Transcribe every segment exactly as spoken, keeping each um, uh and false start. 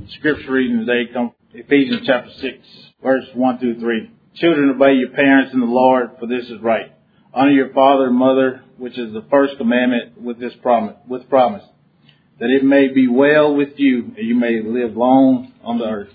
Scripture reading today comes from Ephesians chapter six, verse one through three. Children, obey your parents in the Lord, for this is right. Honor your father and mother, which is the first commandment with this promise, with promise, that it may be well with you and you may live long on the earth.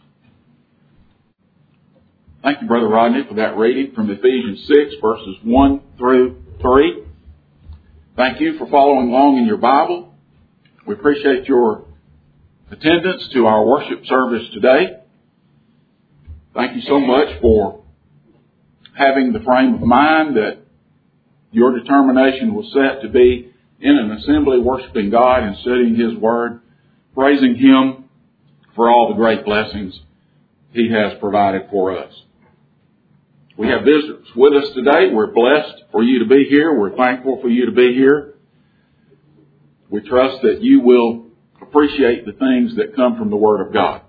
Thank you, Brother Rodney, for that reading from Ephesians six, verses one through three. Thank you for following along in your Bible. We appreciate your attendance to our worship service today. Thank you so much for having the frame of mind that your determination was set to be in an assembly worshiping God and studying His Word, praising Him for all the great blessings He has provided for us. We have visitors with us today. We're blessed for you to be here. We're thankful for you to be here. We trust that you will appreciate the things that come from the Word of God.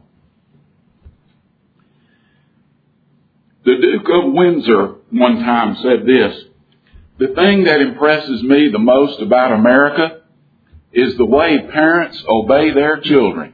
The Duke of Windsor one time said this: "The thing that impresses me the most about America is the way parents obey their children."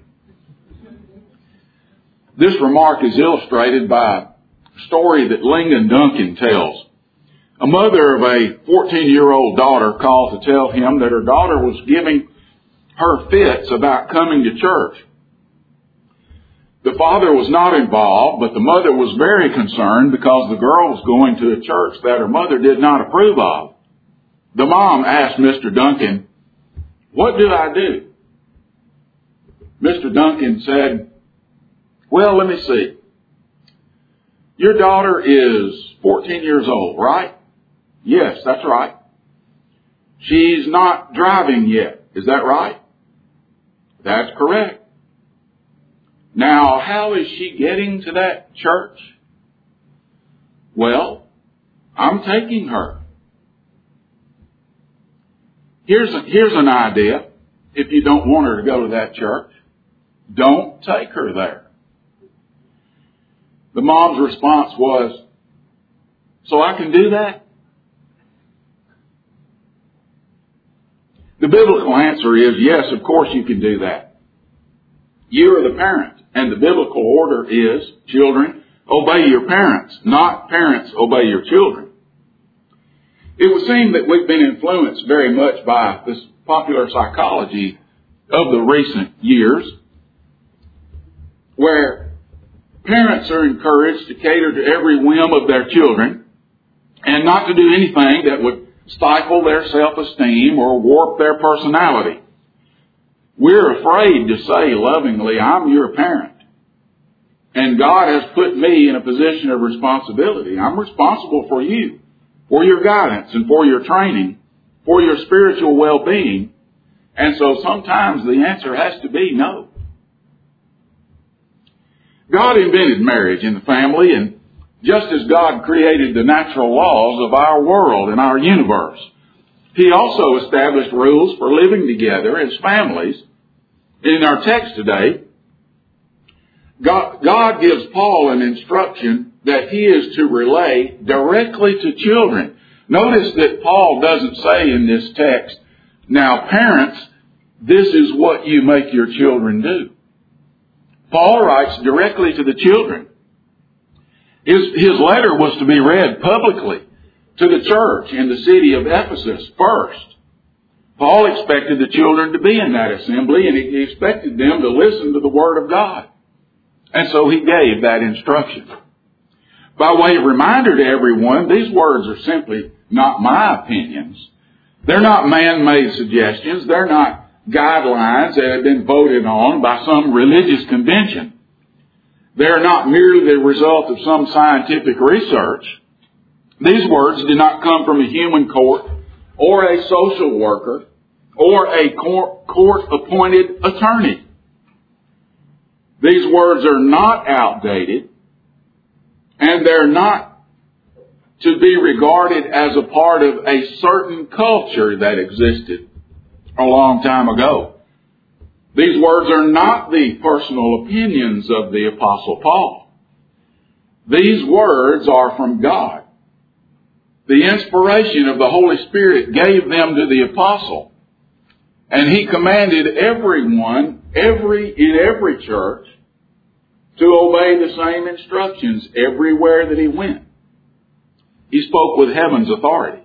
This remark is illustrated by a story that Lincoln Duncan tells. A mother of a fourteen-year-old daughter called to tell him that her daughter was giving her fits about coming to church. The father was not involved, but the mother was very concerned because the girl was going to a church that her mother did not approve of. The mom asked Mister Duncan, "What do I do?" Mister Duncan said, "Well, let me see. Your daughter is fourteen years old, right?" "Yes, that's right." "She's not driving yet, is that right?" "That's correct." "Now, how is she getting to that church?" "Well, I'm taking her." Here's a, here's an idea. If you don't want her to go to that church, don't take her there. The mom's response was, "So I can do that?" The biblical answer is yes, of course you can do that. You are the parent, and the biblical order is, children, obey your parents, not parents obey your children. It would seem that we've been influenced very much by this popular psychology of the recent years, where parents are encouraged to cater to every whim of their children and not to do anything that would stifle their self-esteem or warp their personality. We're afraid to say lovingly, "I'm your parent, and God has put me in a position of responsibility. I'm responsible for you, for your guidance and for your training, for your spiritual well-being." And so sometimes the answer has to be no. God invented marriage and the family, and just as God created the natural laws of our world and our universe, He also established rules for living together as families. In our text today, God, God gives Paul an instruction that he is to relay directly to children. Notice that Paul doesn't say in this text, "Now parents, this is what you make your children do." Paul writes directly to the children. His, his letter was to be read publicly to the church in the city of Ephesus first. Paul expected the children to be in that assembly, and he expected them to listen to the Word of God. And so he gave that instruction. By way of reminder to everyone, these words are simply not my opinions. They're not man-made suggestions. They're not guidelines that have been voted on by some religious convention. They're not merely the result of some scientific research. These words do not come from a human court or a social worker or a court-appointed attorney. These words are not outdated, and they're not to be regarded as a part of a certain culture that existed a long time ago. These words are not the personal opinions of the Apostle Paul. These words are from God. The inspiration of the Holy Spirit gave them to the Apostle. And he commanded everyone, every in every church, to obey the same instructions everywhere that he went. He spoke with heaven's authority.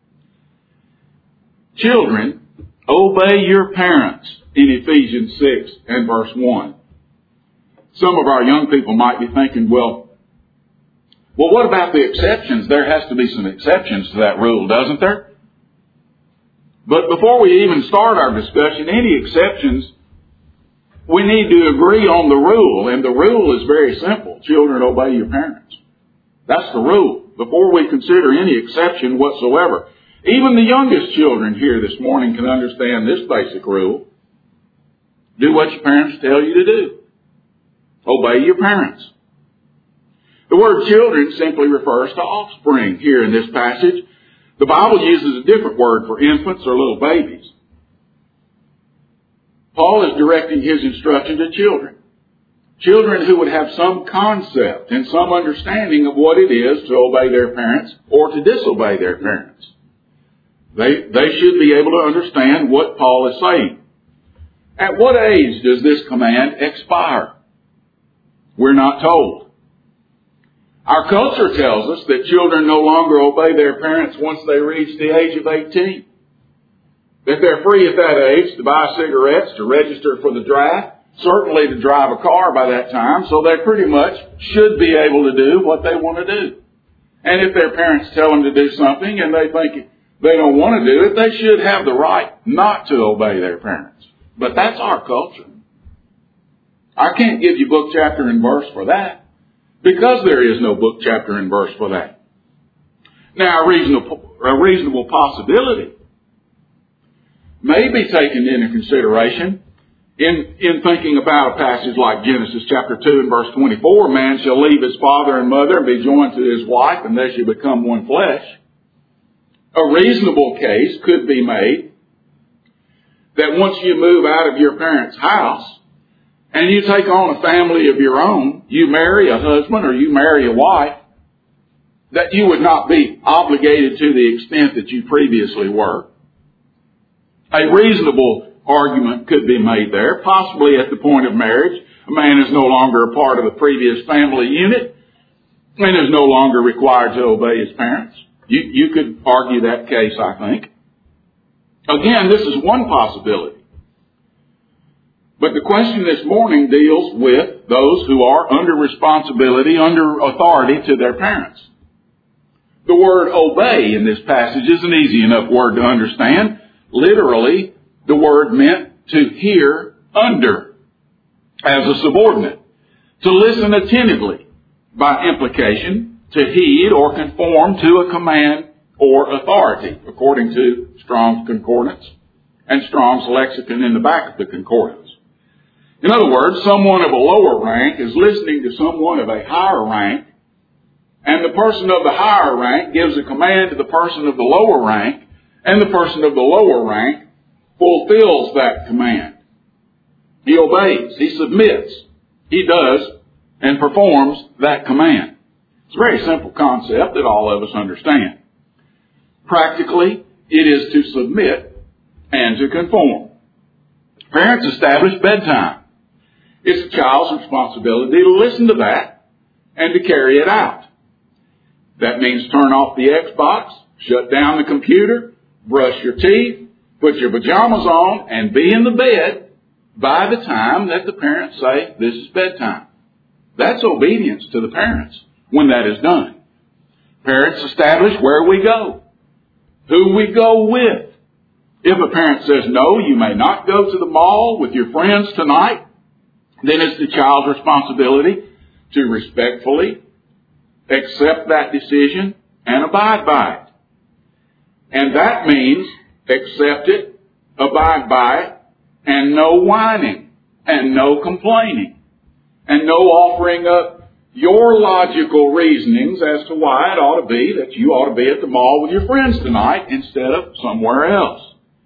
Children, obey your parents in Ephesians six and verse one. Some of our young people might be thinking, well, well, what about the exceptions? There has to be some exceptions to that rule, doesn't there? But before we even start our discussion, any exceptions, we need to agree on the rule. And the rule is very simple. Children, obey your parents. That's the rule. Before we consider any exception whatsoever. Even the youngest children here this morning can understand this basic rule. Do what your parents tell you to do. Obey your parents. The word children simply refers to offspring here in this passage. The Bible uses a different word for infants or little babies. Paul is directing his instruction to children. Children who would have some concept and some understanding of what it is to obey their parents or to disobey their parents. They, they should be able to understand what Paul is saying. At what age does this command expire? We're not told. Our culture tells us that children no longer obey their parents once they reach the age of eighteen. That they're free at that age to buy cigarettes, to register for the draft, certainly to drive a car by that time, so they pretty much should be able to do what they want to do. And if their parents tell them to do something and they think they don't want to do it, they should have the right not to obey their parents. But that's our culture. I can't give you book, chapter, and verse for that, because there is no book, chapter, and verse for that. Now, a reasonable, a reasonable possibility may be taken into consideration in, in thinking about a passage like Genesis chapter two and verse twenty-four, man shall leave his father and mother and be joined to his wife, and they shall become one flesh. A reasonable case could be made that once you move out of your parents' house and you take on a family of your own, you marry a husband or you marry a wife, that you would not be obligated to the extent that you previously were. A reasonable argument could be made there, possibly at the point of marriage. A man is no longer a part of the previous family unit and is no longer required to obey his parents. You, you could argue that case, I think. Again, this is one possibility. But the question this morning deals with those who are under responsibility, under authority to their parents. The word obey in this passage is an easy enough word to understand. Literally, the word meant to hear under as a subordinate, to listen attentively, by implication, to heed or conform to a command or authority, according to Strong's Concordance and Strong's lexicon in the back of the concordance. In other words, someone of a lower rank is listening to someone of a higher rank, and the person of the higher rank gives a command to the person of the lower rank, and the person of the lower rank fulfills that command. He obeys, he submits, he does and performs that command. It's a very simple concept that all of us understand. Practically, it is to submit and to conform. Parents establish bedtime. It's a child's responsibility to listen to that and to carry it out. That means turn off the Xbox, shut down the computer, brush your teeth, put your pajamas on, and be in the bed by the time that the parents say this is bedtime. That's obedience to the parents when that is done. Parents establish where we go, who we go with. If a parent says, no, you may not go to the mall with your friends tonight, then it's the child's responsibility to respectfully accept that decision and abide by it. And that means accept it, abide by it, and no whining, and no complaining, and no offering up your logical reasonings as to why it ought to be that you ought to be at the mall with your friends tonight instead of somewhere else.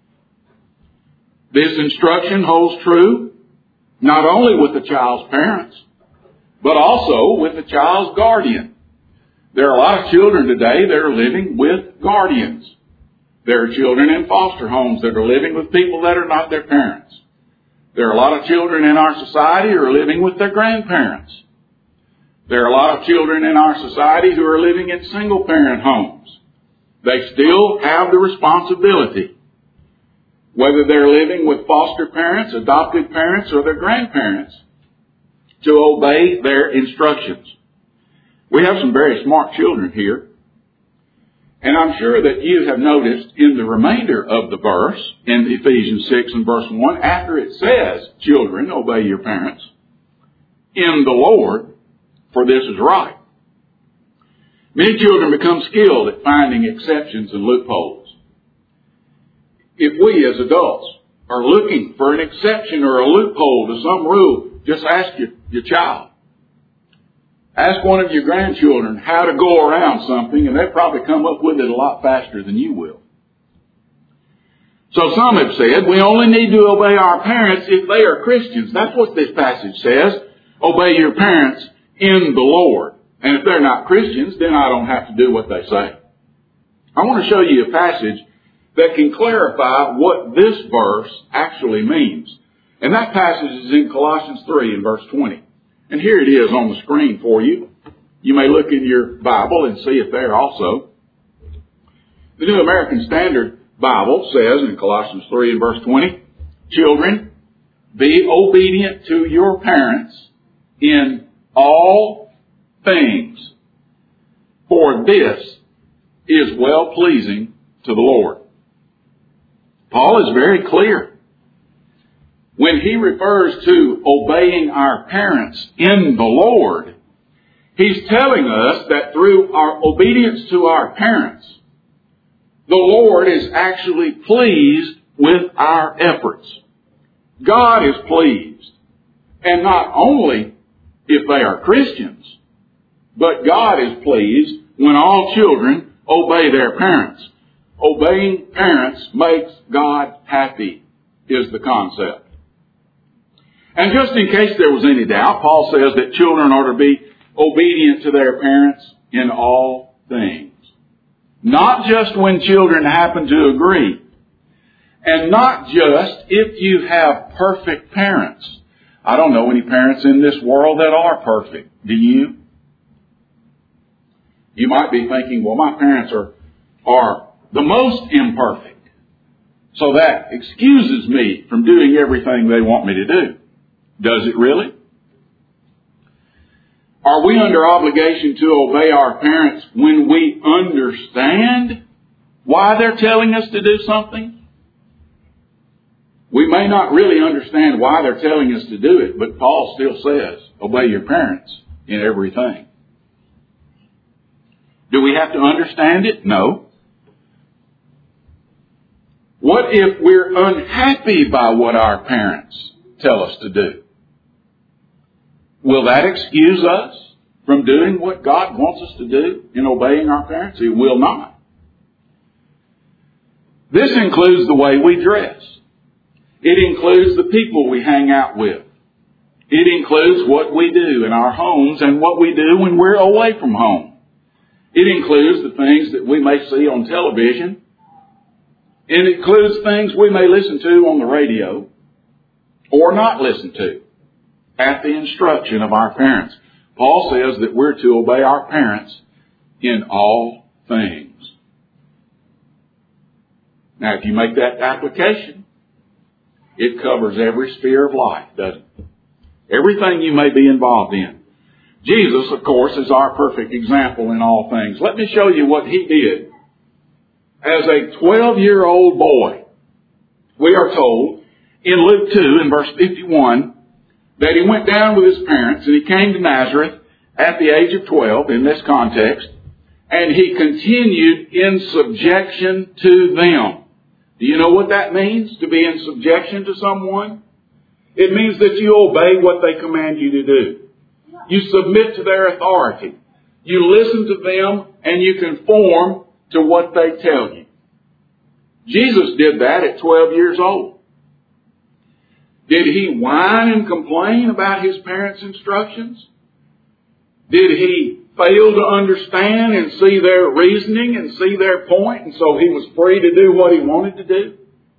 This instruction holds true not only with the child's parents, but also with the child's guardian. There are a lot of children today that are living with guardians. There are children in foster homes that are living with people that are not their parents. There are a lot of children in our society who are living with their grandparents. There are a lot of children in our society who are living in single-parent homes. They still have the responsibility, whether they're living with foster parents, adopted parents, or their grandparents, to obey their instructions. We have some very smart children here. And I'm sure that you have noticed in the remainder of the verse, in Ephesians six and verse one, after it says, children, obey your parents, in the Lord, for this is right. Many children become skilled at finding exceptions and loopholes. If we as adults are looking for an exception or a loophole to some rule, just ask your, your child. Ask one of your grandchildren how to go around something, and they'll probably come up with it a lot faster than you will. So some have said we only need to obey our parents if they are Christians. That's what this passage says. Obey your parents in the Lord. And if they're not Christians, then I don't have to do what they say. I want to show you a passage that can clarify what this verse actually means. And that passage is in Colossians three and verse twenty. And here it is on the screen for you. You may look in your Bible and see it there also. The New American Standard Bible says in Colossians three and verse twenty, children, be obedient to your parents in all things, for this is well-pleasing to the Lord. Paul is very clear. When he refers to obeying our parents in the Lord, he's telling us that through our obedience to our parents, the Lord is actually pleased with our efforts. God is pleased. And not only if they are Christians, but God is pleased when all children obey their parents. Obeying parents makes God happy, is the concept. And just in case there was any doubt, Paul says that children are to be obedient to their parents in all things. Not just when children happen to agree. And not just if you have perfect parents. I don't know any parents in this world that are perfect. Do you? You might be thinking, well, my parents are, are the most imperfect. So that excuses me from doing everything they want me to do. Does it really? Are we under obligation to obey our parents when we understand why they're telling us to do something? We may not really understand why they're telling us to do it, but Paul still says, obey your parents in everything. Do we have to understand it? No. What if we're unhappy by what our parents tell us to do? Will that excuse us from doing what God wants us to do in obeying our parents? It will not. This includes the way we dress. It includes the people we hang out with. It includes what we do in our homes and what we do when we're away from home. It includes the things that we may see on television. It includes things we may listen to on the radio or not listen to at the instruction of our parents. Paul says that we're to obey our parents in all things. Now, if you make that application, it covers every sphere of life, doesn't it? Everything you may be involved in. Jesus, of course, is our perfect example in all things. Let me show you what he did. As a twelve-year-old boy, we are told in Luke two, in verse fifty-one, that he went down with his parents and he came to Nazareth at the age of twelve in this context, and he continued in subjection to them. Do you know what that means, to be in subjection to someone? It means that you obey what they command you to do. You submit to their authority. You listen to them and you conform to what they tell you. Jesus did that at twelve years old. Did he whine and complain about his parents' instructions? Did he fail to understand and see their reasoning and see their point, and so he was free to do what he wanted to do?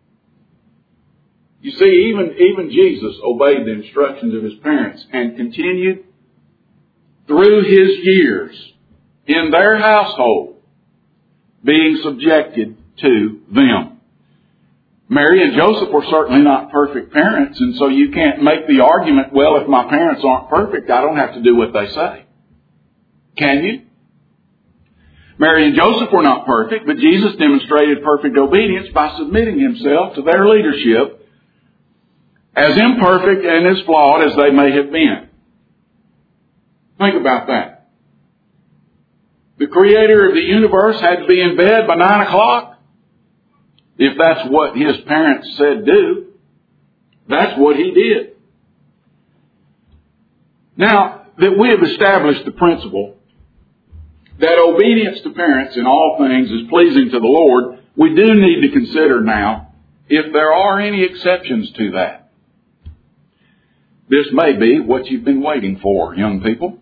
You see, even, even Jesus obeyed the instructions of his parents and continued through his years in their household being subjected to them. Mary and Joseph were certainly not perfect parents, and so you can't make the argument, well, if my parents aren't perfect, I don't have to do what they say. Can you? Mary and Joseph were not perfect, but Jesus demonstrated perfect obedience by submitting himself to their leadership, as imperfect and as flawed as they may have been. Think about that. The creator of the universe had to be in bed by nine o'clock. If that's what his parents said do, that's what he did. Now that we have established the principle that obedience to parents in all things is pleasing to the Lord, we do need to consider now if there are any exceptions to that. This may be what you've been waiting for, young people.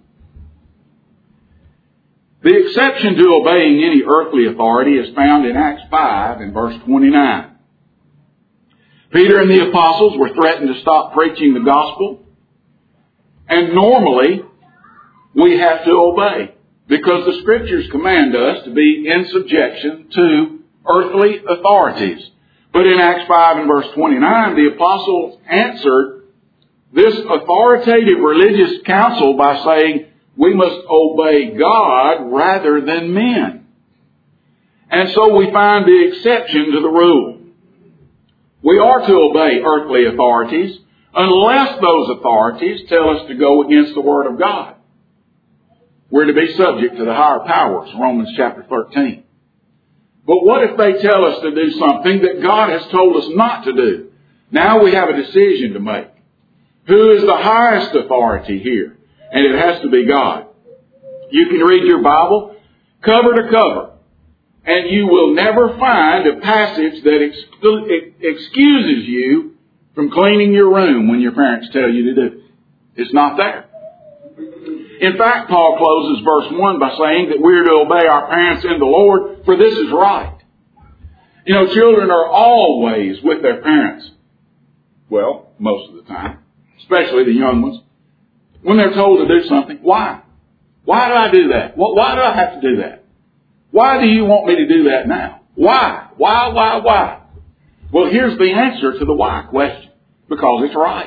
The exception to obeying any earthly authority is found in Acts five and verse twenty-nine. Peter and the apostles were threatened to stop preaching the gospel. And normally, we have to obey, because the Scriptures command us to be in subjection to earthly authorities. But in Acts five and verse twenty-nine, the apostles answered this authoritative religious council by saying, we must obey God rather than men. And so we find the exception to the rule. We are to obey earthly authorities unless those authorities tell us to go against the Word of God. We're to be subject to the higher powers, Romans chapter thirteen. But what if they tell us to do something that God has told us not to do? Now we have a decision to make. Who is the highest authority here? And it has to be God. You can read your Bible cover to cover, and you will never find a passage that exclu- excuses you from cleaning your room when your parents tell you to do it. It's not there. In fact, Paul closes verse one by saying that we're to obey our parents in the Lord, for this is right. You know, children are always with their parents. Well, most of the time. Especially the young ones. When they're told to do something, why? Why do I do that? Why do I have to do that? Why do you want me to do that now? Why? Why, why, why? Well, here's the answer to the why question. Because it's right.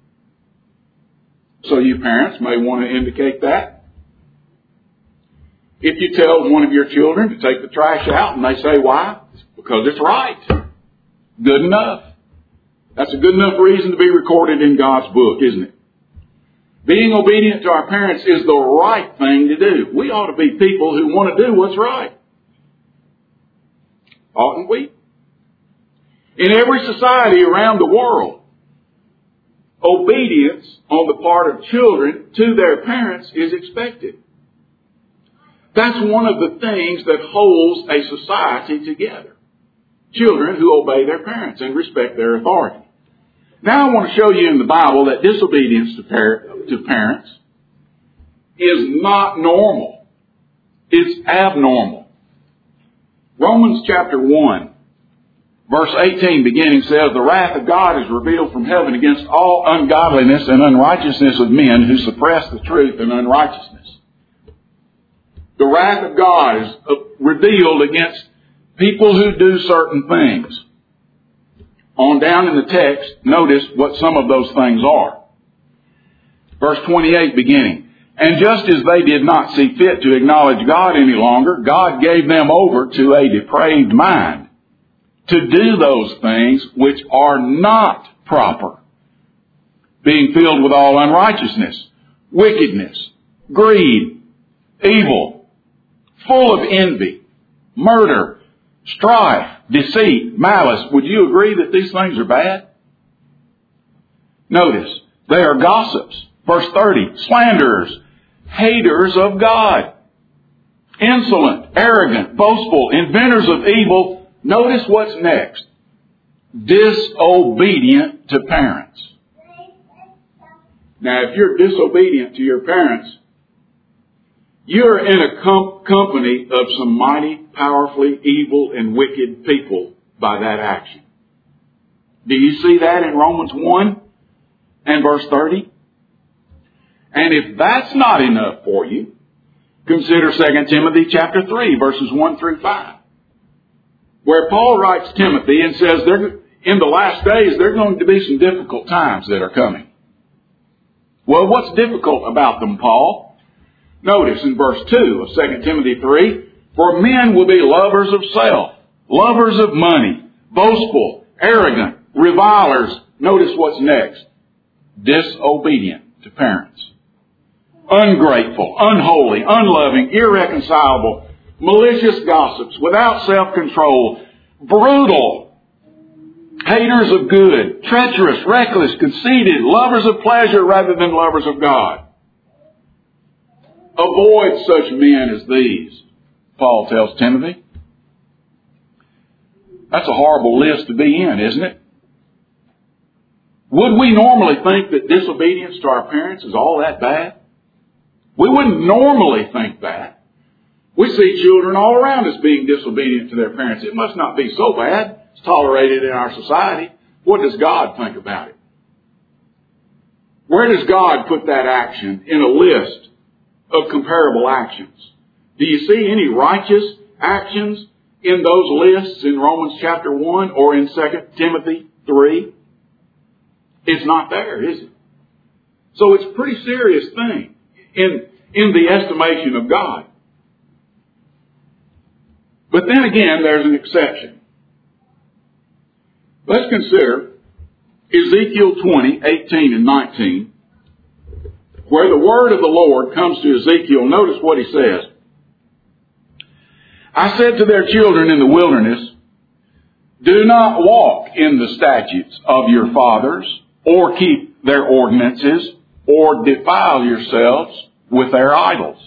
So you parents may want to indicate that. If you tell one of your children to take the trash out and they say why, it's because it's right. Good enough. That's a good enough reason to be recorded in God's book, isn't it? Being obedient to our parents is the right thing to do. We ought to be people who want to do what's right. Oughtn't we? In every society around the world, obedience on the part of children to their parents is expected. That's one of the things that holds a society together. Children who obey their parents and respect their authority. Now I want to show you in the Bible that disobedience to, par- to parents is not normal. It's abnormal. Romans chapter one, verse eighteen beginning says, the wrath of God is revealed from heaven against all ungodliness and unrighteousness of men who suppress the truth in unrighteousness. The wrath of God is revealed against people who do certain things. On down in the text, notice what some of those things are. Verse twenty-eight beginning. And just as they did not see fit to acknowledge God any longer, God gave them over to a depraved mind to do those things which are not proper, being filled with all unrighteousness, wickedness, greed, evil, full of envy, murder, strife, deceit, malice. Would you agree that these things are bad? Notice, they are gossips. Verse thirty, slanderers, haters of God, insolent, arrogant, boastful, inventors of evil. Notice what's next. Disobedient to parents. Now, if you're disobedient to your parents, You're in a com- company of some mighty, powerfully evil and wicked people by that action. Do you see that in Romans one and verse thirty? And if that's not enough for you, consider Second Timothy chapter three, verses one through five, where Paul writes Timothy and says, there, in the last days, there are going to be some difficult times that are coming. Well, what's difficult about them, Paul? Notice in verse two of Second Timothy three, for men will be lovers of self, lovers of money, boastful, arrogant, revilers. Notice what's next. Disobedient to parents. Ungrateful, unholy, unloving, irreconcilable, malicious gossips, without self-control, brutal, haters of good, treacherous, reckless, conceited, lovers of pleasure rather than lovers of God. Avoid such men as these, Paul tells Timothy. That's a horrible list to be in, isn't it? Would we normally think that disobedience to our parents is all that bad? We wouldn't normally think that. We see children all around us being disobedient to their parents. It must not be so bad. It's tolerated in our society. What does God think about it? Where does God put that action in a list of comparable actions? Do you see any righteous actions in those lists in Romans chapter one or in Second Timothy three? It's not there, is it? So it's a pretty serious thing in, in the estimation of God. But then again, there's an exception. Let's consider Ezekiel twenty, eighteen and nineteen, where the word of the Lord comes to Ezekiel. Notice what he says. I said to their children in the wilderness, do not walk in the statutes of your fathers, or keep their ordinances, or defile yourselves with their idols.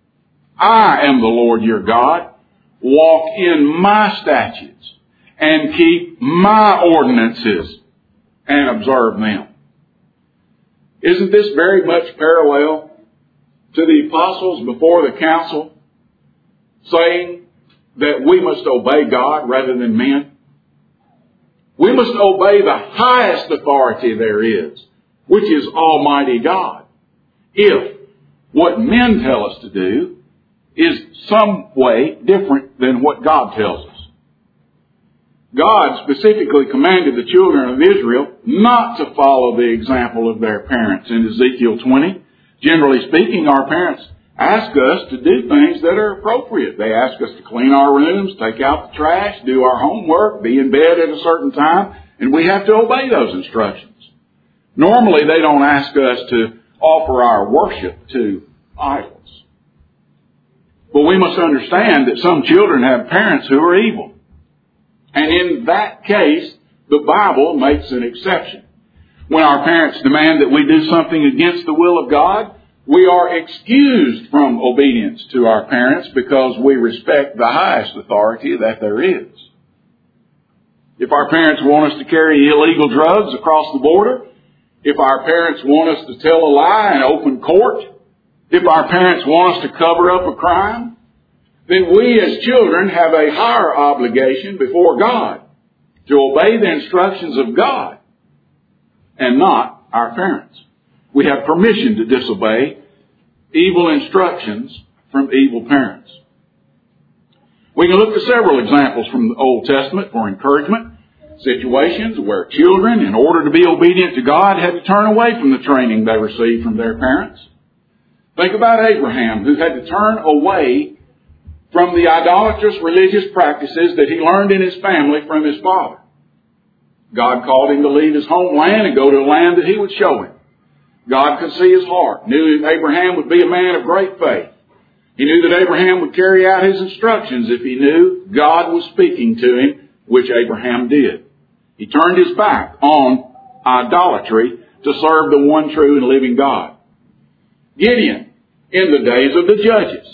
I am the Lord your God. Walk in my statutes, and keep my ordinances, and observe them. Isn't this very much parallel to the apostles before the council saying that we must obey God rather than men? We must obey the highest authority there is, which is Almighty God, if what men tell us to do is some way different than what God tells us. God specifically commanded the children of Israel not to follow the example of their parents in Ezekiel twenty. Generally speaking, our parents ask us to do things that are appropriate. They ask us to clean our rooms, take out the trash, do our homework, be in bed at a certain time, and we have to obey those instructions. Normally, they don't ask us to offer our worship to idols. But we must understand that some children have parents who are evil. And in that case, the Bible makes an exception. When our parents demand that we do something against the will of God, we are excused from obedience to our parents because we respect the highest authority that there is. If our parents want us to carry illegal drugs across the border, if our parents want us to tell a lie in open court, if our parents want us to cover up a crime, then we as children have a higher obligation before God to obey the instructions of God and not our parents. We have permission to disobey evil instructions from evil parents. We can look at several examples from the Old Testament for encouragement. Situations where children, in order to be obedient to God, had to turn away from the training they received from their parents. Think about Abraham, who had to turn away from the idolatrous religious practices that he learned in his family from his father. God called him to leave his homeland and go to a land that he would show him. God could see his heart, knew Abraham would be a man of great faith. He knew that Abraham would carry out his instructions if he knew God was speaking to him, which Abraham did. He turned his back on idolatry to serve the one true and living God. Gideon, in the days of the judges,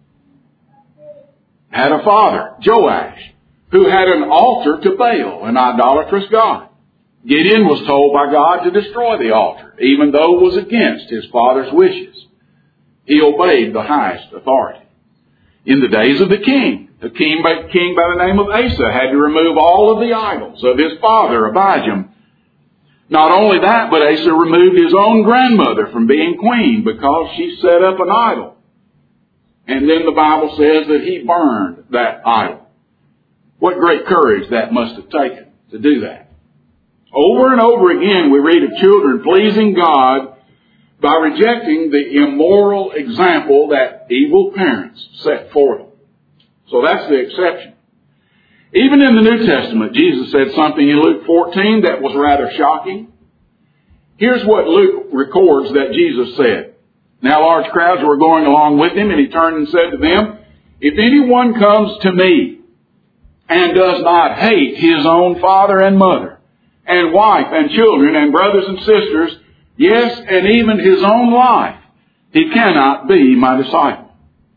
had a father, Joash, who had an altar to Baal, an idolatrous god. Gideon was told by God to destroy the altar, even though it was against his father's wishes. He obeyed the highest authority. In the days of the king, the king by, king by the name of Asa had to remove all of the idols of his father, Abijam. Not only that, but Asa removed his own grandmother from being queen because she set up an idol. And then the Bible says that he burned that idol. What great courage that must have taken to do that. Over and over again we read of children pleasing God by rejecting the immoral example that evil parents set for them. So that's the exception. Even in the New Testament, Jesus said something in Luke fourteen that was rather shocking. Here's what Luke records that Jesus said. Now large crowds were going along with him, and he turned and said to them, "If anyone comes to me and does not hate his own father and mother, and wife and children and brothers and sisters, yes, and even his own life, he cannot be my disciple."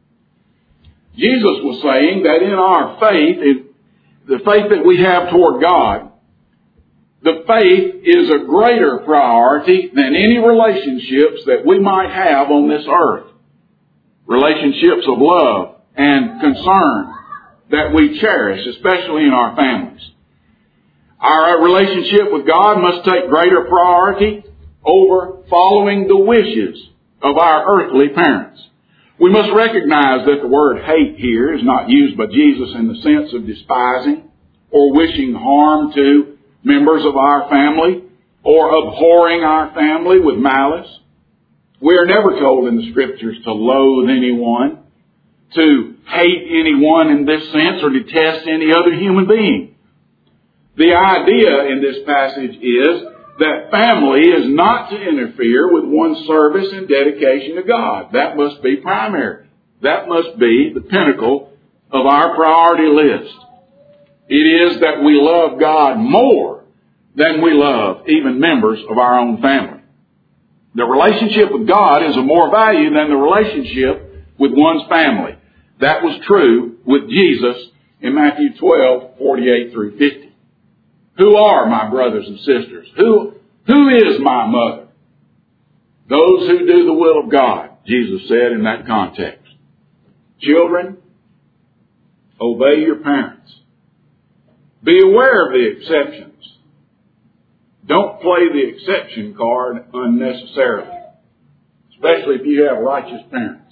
Jesus was saying that in our faith, in the faith that we have toward God, the faith is a greater priority than any relationships that we might have on this earth. Relationships of love and concern that we cherish, especially in our families. Our relationship with God must take greater priority over following the wishes of our earthly parents. We must recognize that the word hate here is not used by Jesus in the sense of despising or wishing harm to members of our family or abhorring our family with malice. We are never told in the Scriptures to loathe anyone, to hate anyone in this sense, or detest any other human being. The idea in this passage is that family is not to interfere with one's service and dedication to God. That must be primary. That must be the pinnacle of our priority list. It is that we love God more than we love even members of our own family. The relationship with God is of more value than the relationship with one's family. That was true with Jesus in Matthew twelve, forty-eight through fifty. Who are my brothers and sisters? Who, who is my mother? Those who do the will of God, Jesus said in that context. Children, obey your parents. Be aware of the exceptions. Don't play the exception card unnecessarily, especially if you have righteous parents.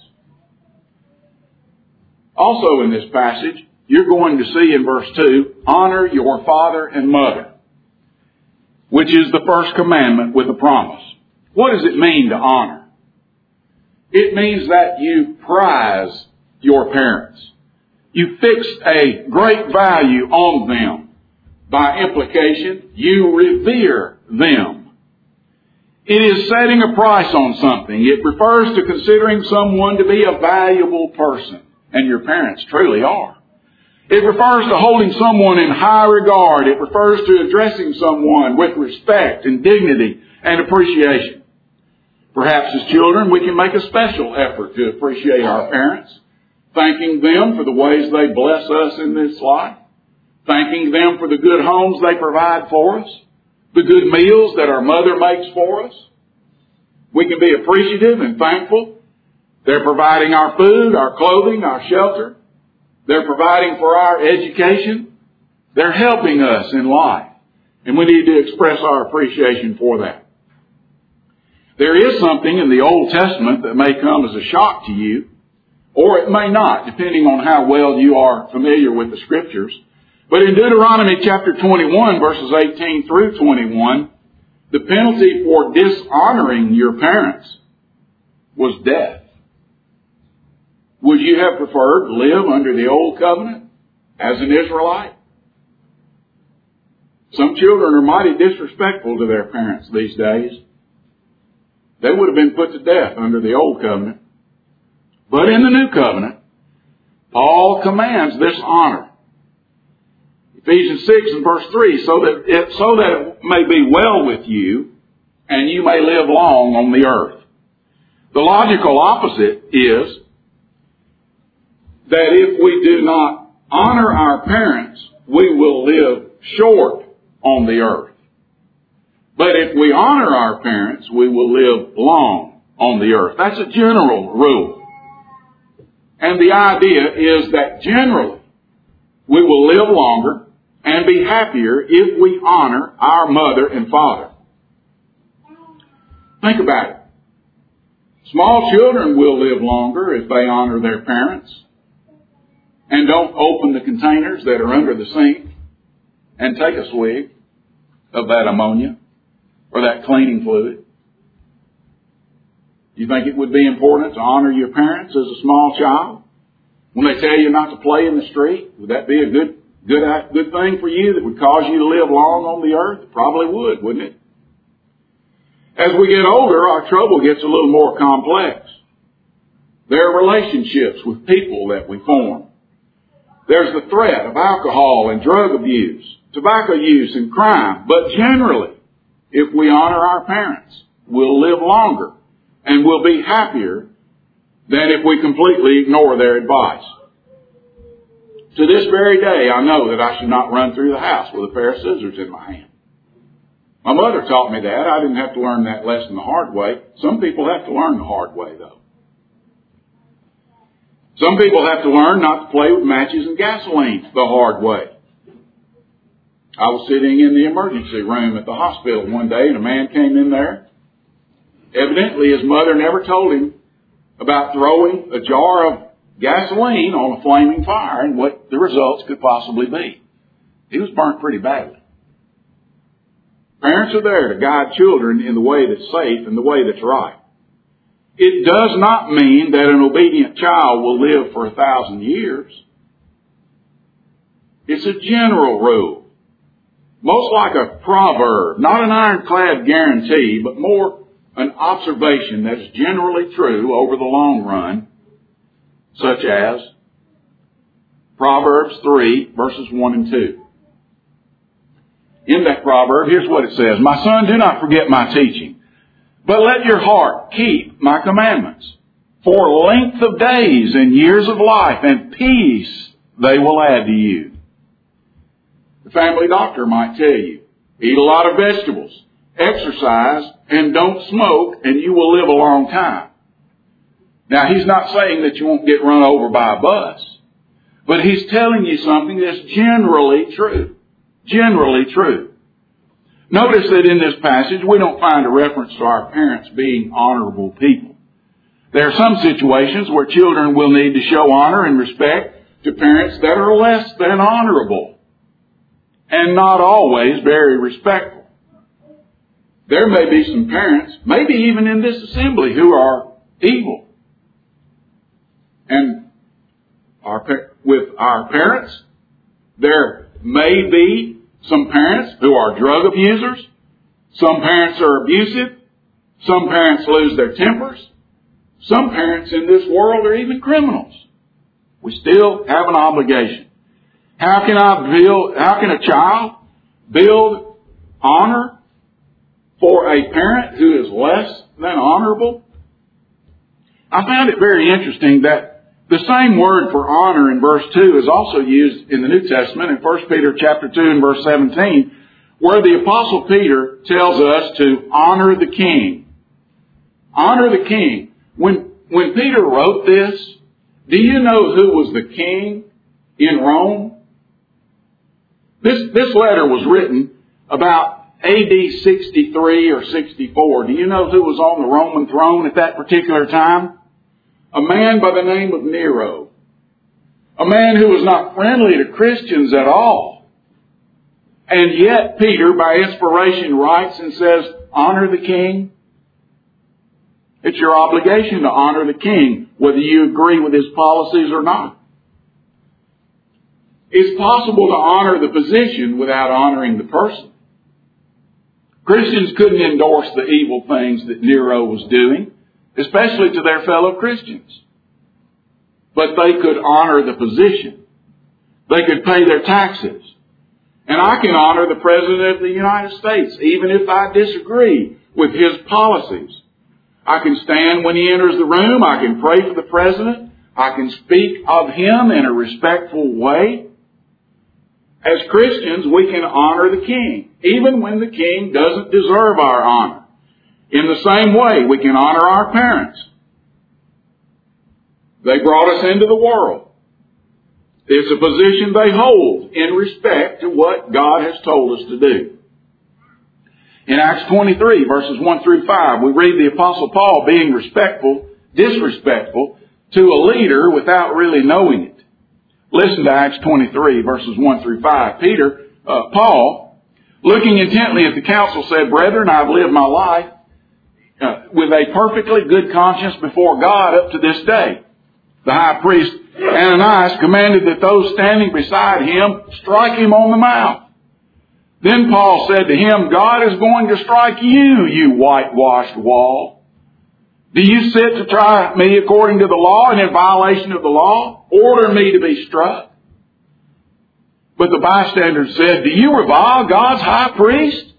Also in this passage, you're going to see in verse two, honor your father and mother, which is the first commandment with a promise. What does it mean to honor? It means that you prize your parents. You fix a great value on them. By implication, you revere them. It is setting a price on something. It refers to considering someone to be a valuable person, and your parents truly are. It refers to holding someone in high regard. It refers to addressing someone with respect and dignity and appreciation. Perhaps as children, we can make a special effort to appreciate our parents, thanking them for the ways they bless us in this life, thanking them for the good homes they provide for us, the good meals that our mother makes for us. We can be appreciative and thankful. They're providing our food, our clothing, our shelter. They're providing for our education. They're helping us in life. And we need to express our appreciation for that. There is something in the Old Testament that may come as a shock to you, or it may not, depending on how well you are familiar with the Scriptures. But in Deuteronomy chapter twenty-one, verses eighteen through twenty-one, the penalty for dishonoring your parents was death. Would you have preferred to live under the old covenant as an Israelite? Some children are mighty disrespectful to their parents these days. They would have been put to death under the old covenant. But in the new covenant, Paul commands this honor. Ephesians six and verse three, so that it, so that it may be well with you and you may live long on the earth. The logical opposite is that if we do not honor our parents, we will live short on the earth. But if we honor our parents, we will live long on the earth. That's a general rule. And the idea is that generally we will live longer and be happier if we honor our mother and father. Think about it. Small children will live longer if they honor their parents and don't open the containers that are under the sink and take a swig of that ammonia or that cleaning fluid. You think it would be important to honor your parents as a small child? When they tell you not to play in the street, would that be a good, good, good thing for you that would cause you to live long on the earth? It probably would, wouldn't it? As we get older, our trouble gets a little more complex. There are relationships with people that we form. There's the threat of alcohol and drug abuse, tobacco use and crime. But generally, if we honor our parents, we'll live longer and we'll be happier than if we completely ignore their advice. To this very day, I know that I should not run through the house with a pair of scissors in my hand. My mother taught me that. I didn't have to learn that lesson the hard way. Some people have to learn the hard way, though. Some people have to learn not to play with matches and gasoline the hard way. I was sitting in the emergency room at the hospital one day, and a man came in there. Evidently, his mother never told him about throwing a jar of gasoline on a flaming fire and what the results could possibly be. He was burnt pretty badly. Parents are there to guide children in the way that's safe and the way that's right. It does not mean that an obedient child will live for a thousand years. It's a general rule. Most like a proverb, not an ironclad guarantee, but more an observation that's generally true over the long run, such as Proverbs three, verses one and two. In that proverb, here's what it says. My son, do not forget my teaching, but let your heart keep my commandments. For length of days and years of life and peace they will add to you. The family doctor might tell you, eat a lot of vegetables, exercise, and don't smoke, and you will live a long time. Now, he's not saying that you won't get run over by a bus, but he's telling you something that's generally true. Generally true. Notice that in this passage, we don't find a reference to our parents being honorable people. There are some situations where children will need to show honor and respect to parents that are less than honorable and not always very respectful. There may be some parents, maybe even in this assembly, who are evil. And our, with our parents, there may be some parents who are drug abusers. Some parents are abusive. Some parents lose their tempers. Some parents in this world are even criminals. We still have an obligation. How can I build, how can a child build honor for a parent who is less than honorable? I found it very interesting that the same word for honor in verse two is also used in the New Testament in First Peter chapter two and verse seventeen, where the Apostle Peter tells us to honor the king. Honor the king. When, when Peter wrote this, do you know who was the king in Rome? This, this letter was written about A D sixty-three or sixty-four. Do you know who was on the Roman throne at that particular time? A man by the name of Nero. A man who was not friendly to Christians at all. And yet Peter, by inspiration, writes and says, honor the king. It's your obligation to honor the king, whether you agree with his policies or not. It's possible to honor the position without honoring the person. Christians couldn't endorse the evil things that Nero was doing, especially to their fellow Christians. But they could honor the position. They could pay their taxes. And I can honor the President of the United States, even if I disagree with his policies. I can stand when he enters the room. I can pray for the President. I can speak of him in a respectful way. As Christians, we can honor the King, even when the King doesn't deserve our honor. In the same way, we can honor our parents. They brought us into the world. It's a position they hold in respect to what God has told us to do. In Acts twenty-three, verses one through five, we read the Apostle Paul being respectful, disrespectful to a leader without really knowing it. Listen to Acts twenty-three, verses one through five. Peter, uh, Paul, looking intently at the council, said, "Brethren, I have lived my life uh, with a perfectly good conscience before God up to this day." The high priest Ananias commanded that those standing beside him strike him on the mouth. Then Paul said to him, "God is going to strike you, you whitewashed wall. Do you sit to try me according to the law and in violation of the law? Order me to be struck." But the bystanders said, "Do you revile God's high priest?"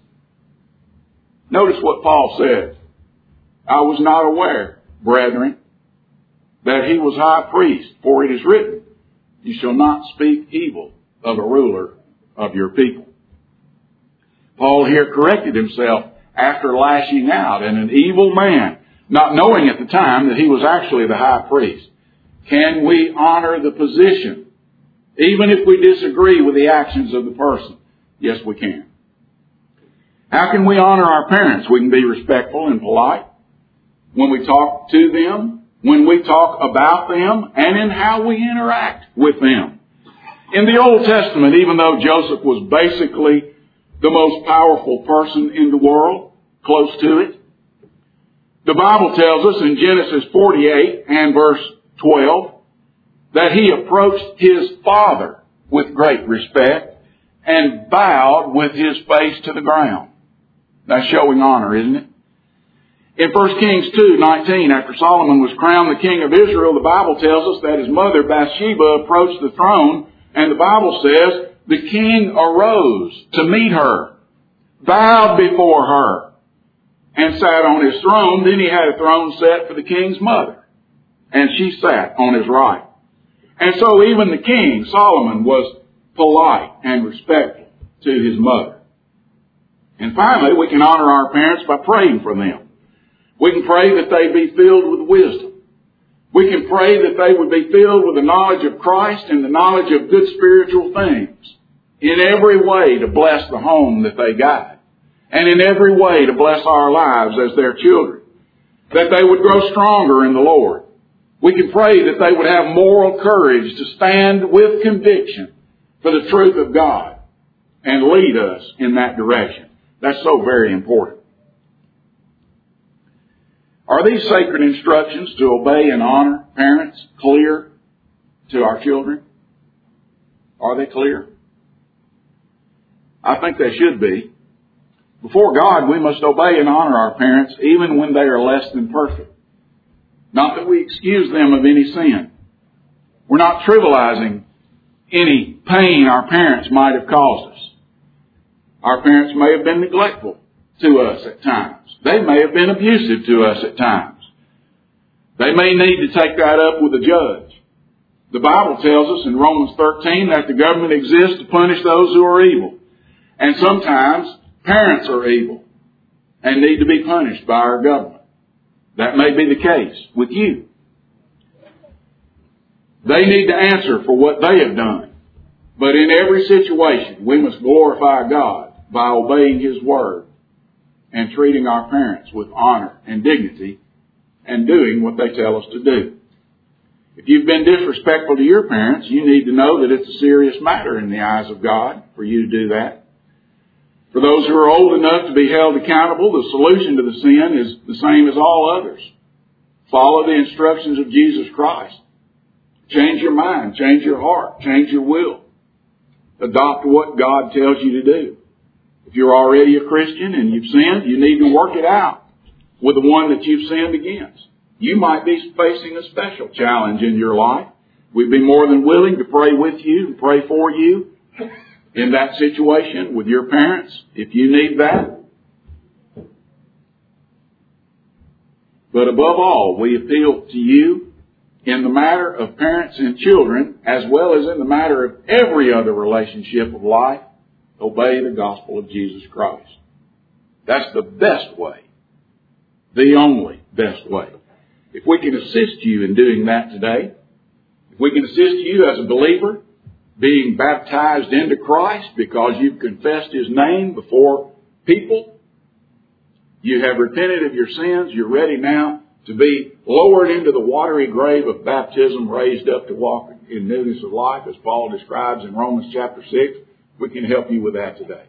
Notice what Paul said. "I was not aware, brethren, that he was high priest, for it is written, you shall not speak evil of a ruler of your people." Paul here corrected himself after lashing out at an evil man, not knowing at the time that he was actually the high priest. Can we honor the position, even if we disagree with the actions of the person? Yes, we can. How can we honor our parents? We can be respectful and polite when we talk to them, when we talk about them, and in how we interact with them. In the Old Testament, even though Joseph was basically the most powerful person in the world, close to it, the Bible tells us in Genesis forty-eight and verse twelve that he approached his father with great respect and bowed with his face to the ground. That's showing honor, isn't it? In First Kings two nineteen, after Solomon was crowned the king of Israel, the Bible tells us that his mother Bathsheba approached the throne, and the Bible says the king arose to meet her, bowed before her, and sat on his throne. Then he had a throne set for the king's mother, and she sat on his right. And so even the king, Solomon, was polite and respectful to his mother. And finally, we can honor our parents by praying for them. We can pray that they be filled with wisdom. We can pray that they would be filled with the knowledge of Christ and the knowledge of good spiritual things, in every way to bless the home that they guide, and in every way to bless our lives as their children, that they would grow stronger in the Lord. We can pray that they would have moral courage to stand with conviction for the truth of God and lead us in that direction. That's so very important. Are these sacred instructions to obey and honor parents clear to our children? Are they clear? I think they should be. Before God, we must obey and honor our parents even when they are less than perfect. Not that we excuse them of any sin. We're not trivializing any pain our parents might have caused us. Our parents may have been neglectful to us at times. They may have been abusive to us at times. They may need to take that up with the judge. The Bible tells us in Romans thirteen that the government exists to punish those who are evil. And sometimes parents are evil and need to be punished by our government. That may be the case with you. They need to answer for what they have done. But in every situation, we must glorify God by obeying His Word and treating our parents with honor and dignity and doing what they tell us to do. If you've been disrespectful to your parents, you need to know that it's a serious matter in the eyes of God for you to do that. For those who are old enough to be held accountable, the solution to the sin is the same as all others. Follow the instructions of Jesus Christ. Change your mind, change your heart, change your will. Adopt what God tells you to do. If you're already a Christian and you've sinned, you need to work it out with the one that you've sinned against. You might be facing a special challenge in your life. We'd be more than willing to pray with you and pray for you in that situation with your parents, if you need that. But above all, we appeal to you in the matter of parents and children, as well as in the matter of every other relationship of life, obey the gospel of Jesus Christ. That's the best way the only best way. If we can assist you in doing that today, if we can assist you as a believer, being baptized into Christ because you've confessed His name before people, you have repented of your sins, you're ready now to be lowered into the watery grave of baptism, raised up to walk in newness of life, as Paul describes in Romans chapter six, we can help you with that today.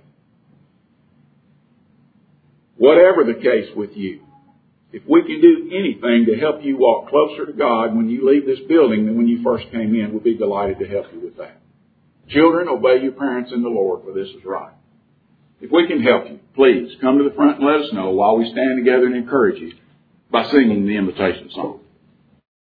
Whatever the case with you, if we can do anything to help you walk closer to God when you leave this building than when you first came in, we'll be delighted to help you with that. Children, obey your parents in the Lord, for this is right. If we can help you, please come to the front and let us know while we stand together and encourage you by singing the invitation song.